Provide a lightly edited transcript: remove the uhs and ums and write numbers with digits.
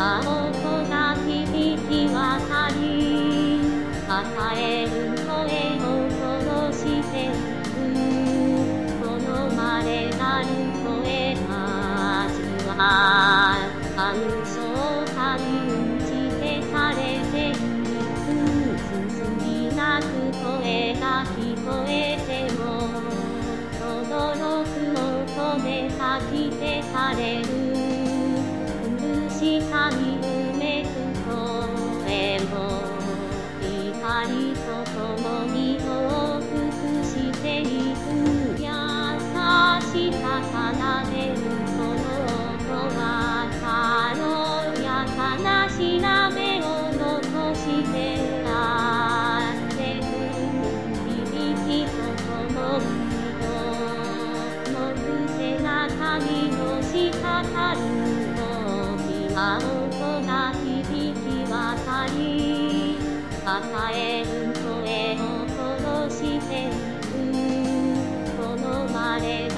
青とが響き渡り与える声を殺して好まれなる声が味は暗礁かに打ち消されていくすすぎなく声が聞こえても轟く音で吐き消される苦しさにうめく声も光と共に報復していく優しさ奏でるこの音は軽やかな調べを残してあってく響きと共にのく背中にのしかかる青とが響き渡り与える声を殺していく好まれ